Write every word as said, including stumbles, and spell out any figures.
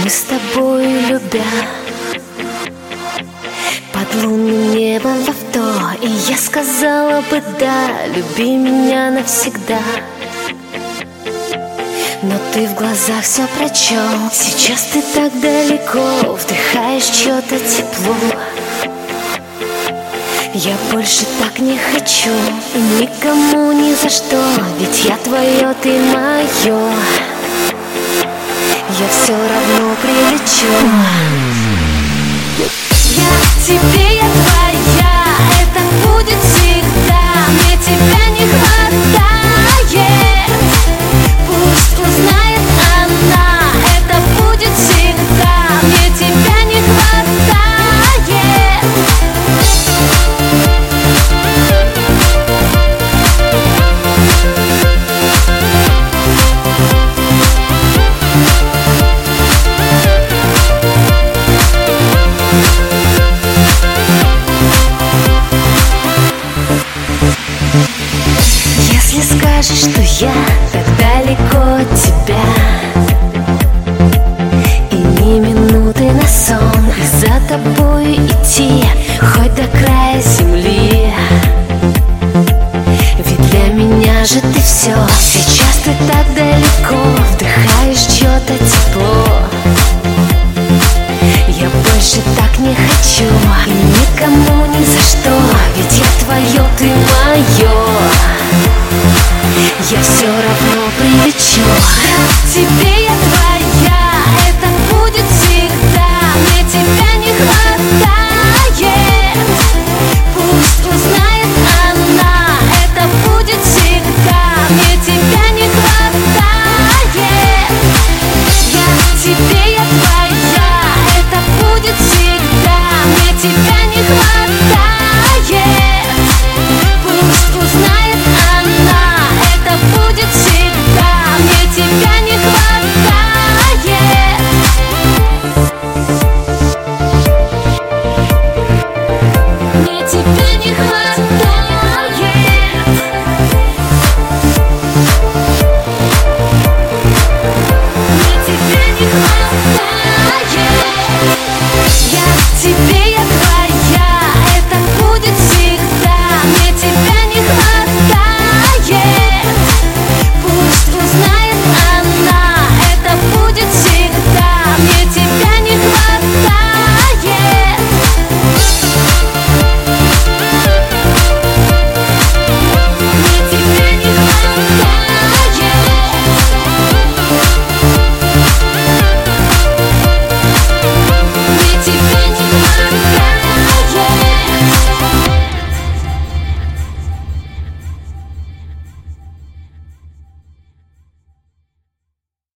Мы с тобой, любя, под лунным небом в авто, и я сказала бы да, люби меня навсегда. Но ты в глазах все прочел. Сейчас ты так далеко, вдыхаешь чье-то тепло. Я больше так не хочу, и никому ни за что, ведь я твое, ты мое. Я все равно прилечу. Я тебе, я твоя, это будет всегда. Мне тебя не хватает. Пусть узнает она, это будет всегда. Мне тебя не хватает. Если скажешь, что я так далеко от тебя, и ни минуты на сон, и за тобой идти хоть до края земли, ведь для меня же ты все. Сейчас ты так далеко, вдыхаешь чье-то тепло. Я больше так не хочу, и никому ни за что, ведь я твое, ты мое.